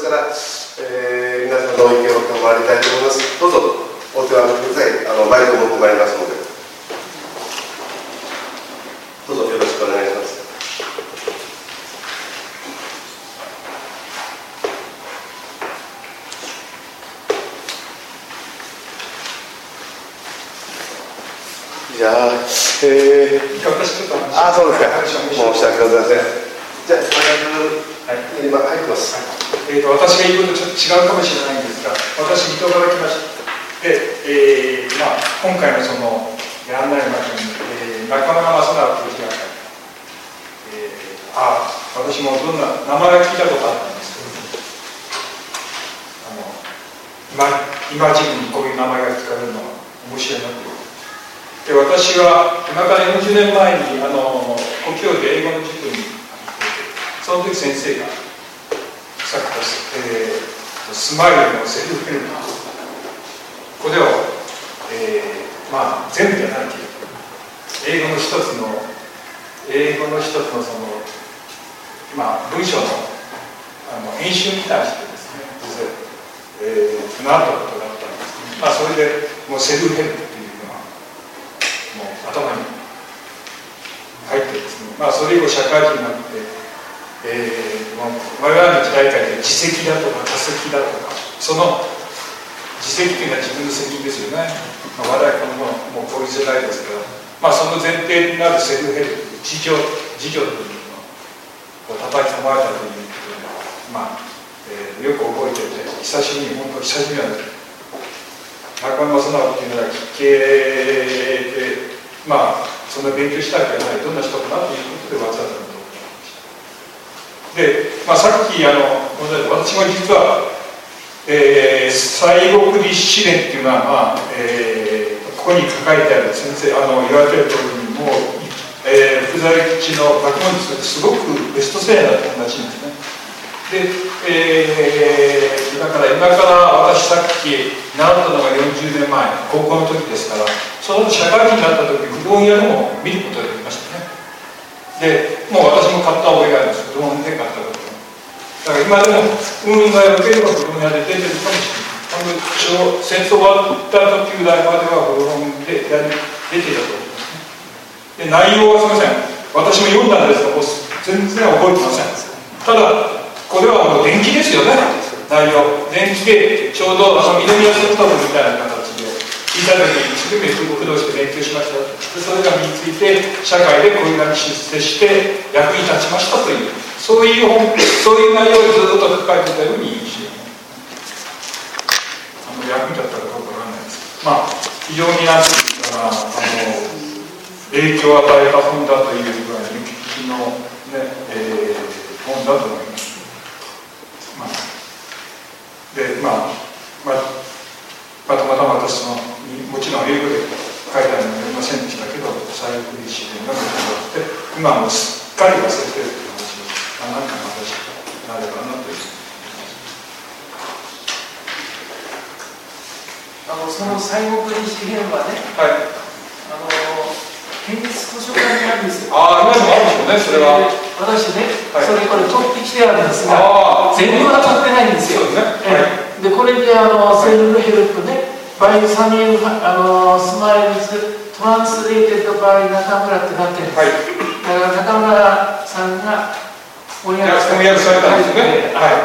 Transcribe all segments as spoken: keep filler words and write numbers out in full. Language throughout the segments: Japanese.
から、えー、皆さんの意見を賜りたいと思います。どうぞお手を挙げてください。あのマイクを持ってまいりますので、どうぞよろしくお願いします。じゃあ、えー、 私ちょっとあ、そうですか。申し訳ございません。じゃあ、 はい、 今入ってます。 はい、えーと、私が言うことちょっと違うかもしれないんですが、私、水戸から来ました。で、えーまあ、今回のその案内の中に、えー、中村正直という人が書いて、えー、ああ、私もどんな名前が聞いたことあったんですけど、あの今、今時期にこういう名前が聞かれるのは面白いなと。で、私は今からよんじゅうねんまえにあの故郷で英語の塾に行って、その時先生がさっき言った、えー、スマイルのセルフヘルプ、これを、えー、まあ全部じゃないけど、英語の一つの英語の一つのその、まあ、文章の、あの演習に対してですね、実は、えー、なったことがあったんですね。まあそれでもうセルフヘルプっていうのはもう頭に入ってですね、まあそれ以後社会人になって、えー、もう我々の時代から自責だとか他責だとか、その自責というのは自分の責任ですよね。まあ、我々このもうこういう世代ですから、まあその前提になるセルフヘルプ、自助自助というのを叩き込まれたということで、まあ、えー、よく覚えていて、久しぶりに本当久しぶりなんです。中村正直っていうのは聞けて、まあそんな勉強したわけじゃない、どんな人かなということでわざわざと思いました。で、まあ、さっきあの私も実は、えー、西国立試練っていうのは、まあえー、ここに書かれてある先生あの言われている通りにもう、えー、福沢諭吉の学問術ですごくベストセラーだったらしいんですね。で、えー、だから今から私さっき習ったのがよんじゅうねんまえ、高校の時ですから、その社会人になった時古本屋でも見ることができましたね。で、もう私も買った覚えがあるんです。古本で買ったこと。だから今でも運が良ければ古本屋で出てるかもしれない。あの戦争終わった時ぐらいまでは古本で出ていたと思いますね。で、内容はすみません。私も読んだんですが、もう全然覚えてません。ただ、これはもう伝記ですよね、内容。伝記でちょうどあの南アストみたいな形で聞いた時に一生懸命苦労して勉強しました。でそれが身について社会でこういうふうに出世して役に立ちましたという、そういう本、そういう内容をずっと書かれてたように印象あの役に立ったかどうかわからないです。まあ非常になんていうかな、あの影響を与えた本だというぐらいの歴史のね、えー、本だと思います。まあ、で、まあ、まあ、またまた私のもちろん英語で書いてあるのはありませんでしたけど、最後に試験が出て今はもうすっかり忘れてるという話を何かの話になればなという。 あのその西国立試験はね、 はい、 あの県立図書館にあるんですよ。 ああ、今でもあるんでしょうね、それは。 私ね、 はい、 それこれ取ってきてあるんですが、全部は取ってないんですよ。 そうですね。はい、 でこれであのセルフヘルプね、バイサニエルあのスマイルズトランスレーテッドバイ中村ってなってるんです。はい、だから中村さんが翻訳されたんですね。はい。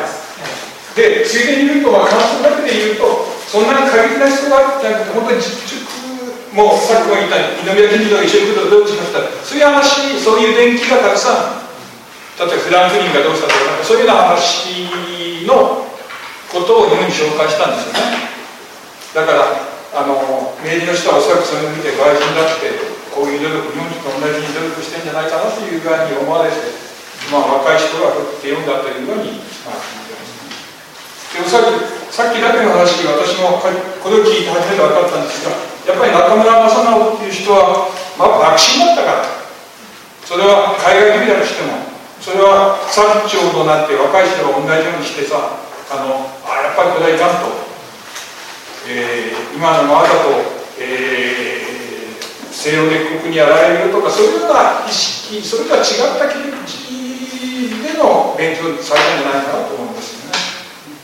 で、ついでに言うと、まあ、感想だけで言うと、そんなに過激な人がじゃなくて、本当に実直、もうさっきも言った二宮金次郎が一緒にどうしました、そういう話、そういう伝記がたくさん、例えばフランクリンがどうしたとか、そういうような話のことを日本に紹介したんですよね。だからあの明治の人はおそらくそれを見て外人だってこういう努力、日本と同じに努力してるんじゃないかなという具合に思われて、まあ、若い人が振って読んだというように、まあ、聞いてます。でさっきさっきだけの話、私もこれを聞いて初めて分かったんですが、やっぱり中村正直っていう人は、まあ、幕臣だったから、それは海外組だとしても、それは三長となって若い人が同じようにしてさ、あのあやっぱりこれはいかんと、えー、今のままだと、えー、西洋列国にやられるとか、そういうような意識、それとは違った切り口での勉強されたんじゃないかなと思うんですよね。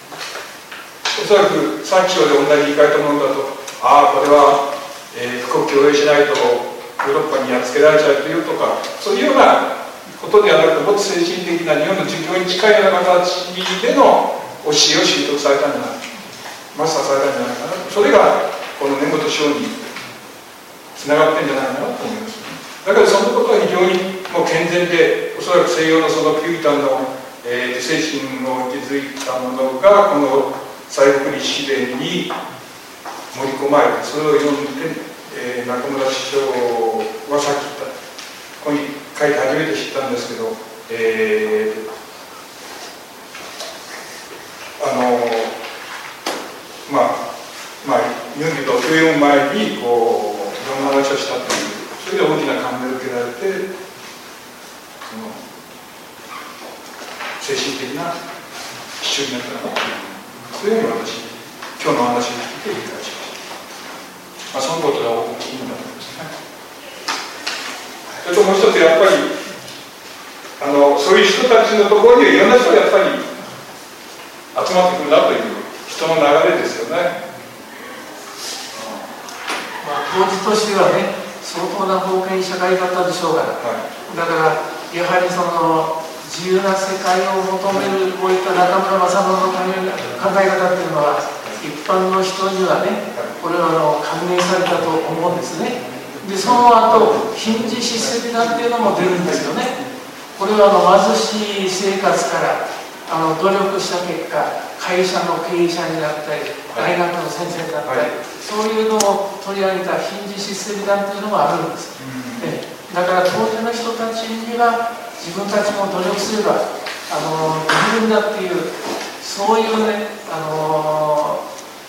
そらくさっきまで同じ言い換えたものだと、ああこれは、えー、富国強兵しないとヨーロッパにやっつけられちゃうというとか、そういうようなことではなく、もっと精神的な日本の儒教に近いような形での教えを習得されたんじゃないか、マスターされたんじゃないかな、それがこの根本章につながってんじゃないかなと思います。だからそのことは非常にもう健全で、おそらく西洋のそのピューリタンの、えー、精神を築いたものがこの西国立志伝に盛り込まれて、それを読んで、えー、中村師匠はさっき言ったここに書いて初めて知ったんですけど、えー、あのまあまあ日本で言うと教養前にこういろんな話をしたという、それで大きな感銘を受けられて、その精神的な支柱になったのかな、そういうふうに私今日の話を聞いて理解しました。まあ、そのことが大きいんだと思いますね。それともう一つ、やっぱりあのそういう人たちのところにはいろんな人がやっぱり集まってくるなという人の流れですよね。 まあ、当時としてはね、相当な封建社会だったでしょうから、はい、だからやはりその自由な世界を求めるこういった中村正信の考え方っていうのは一般の人にはね、これはあの歓迎されたと思うんですね。でその後貧士失責だっていうのも出るんですよね。これはあの貧しい生活からあの努力した結果、会社の経営者になったり、大学の先生になったり、はい、そういうのを取り上げた貧士失責団というのがあるんです、うん、だから当時の人たちには自分たちも努力すればあのできるんだっていう、そういうね、あの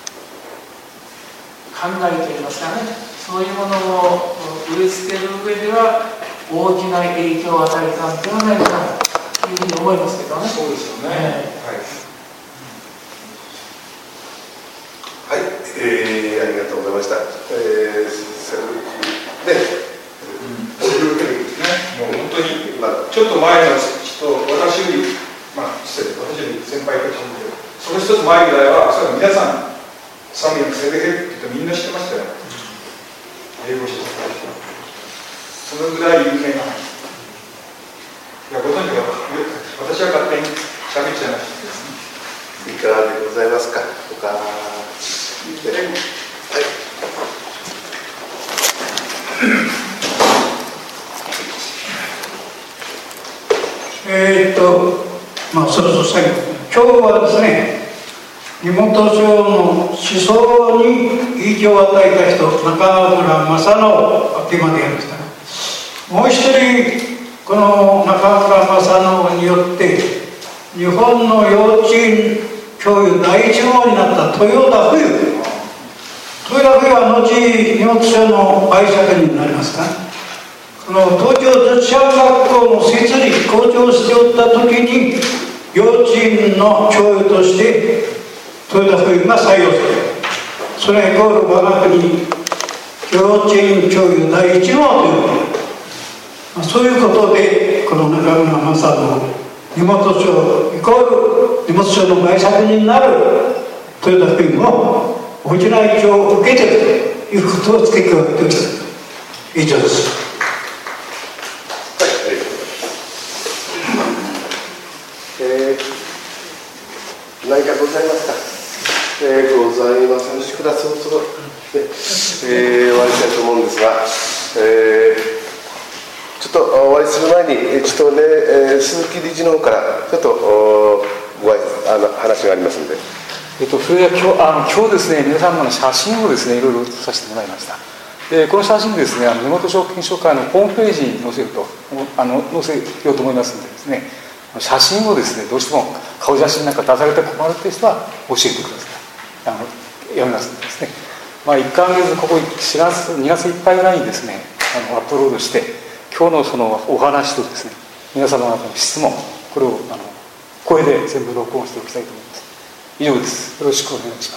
考えといいますかね、そういうものを植え付ける上では大きな影響を与えたんではないかなというふうに思いますけどね。 そうですよね。はいはい、えー、ありがとうございました。えー、で、 うん、ね、もう本当に、まあ、ちょっと前の人、私より、まあ、失礼、私より先輩たちも、その一つ前ぐらいは、それは皆さん、サミュエル・セベヘルって言ってみんな知ってましたよ。英語してた人。そのぐらい有名な話。いや、ご存知か、私は勝手に喋っちゃいました。 いかがでございますか。他はいえーっと、まあ、そろそろ最後、今日はですね、身元上の思想に影響を与えた人、中村正直をテーマでやりました。もう一人、この中村正直によって、日本の幼稚園教育第一号になった豊田冬。豊田冬は後、荷物商の売借人になりますか。この東京女子学校の設立校長をしておった時に、幼稚園の教諭として豊田冬が採用され、それイコール我が国幼稚園教諭第一号ということ。そういうことで、この中村正直、荷物商イコール荷物商の売借人になる豊田君も大きな影響を受けているということを付け加えております。以上です。 はい、ありがとうございます。えー、何かございますか。えー、ございません。しくだそろそろ、ねえー、終わりたいと思うんですが、えーちょっと終わりする前に、ちょっとね、えー、鈴木理事の方からちょっとご挨拶あの話がありますので。 えっと、それでは今日、あの今日ですね、皆様の写真をですね、いろいろさせてもらいました。で、この写真ですね、あの根本証券商会のホームページに載せると、あの載せようと思いますのでですね、写真をですね、どうしても顔写真なんか出されて困るという人は教えてください。あの読みますのでですね。まあ、いっかげつ、ここしがつ、にがついっぱいぐらいにですね、あのアップロードして、今日のそのお話とですね、皆様方の質問、これをあの声で全部録音しておきたいと思います。以上です。よろしくお願いします。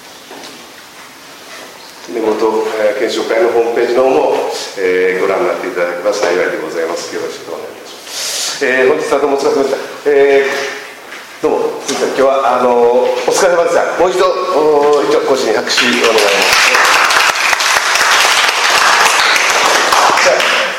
根本検証会のホームページの方も、えー、ご覧になっていただければ幸いでございます。よろしくお願いいたします。えー、本日はどうもお疲れ様でした。えーどうも、今日はあのお疲れ様でした。もう一度、お一応、講師に拍手をお願いします。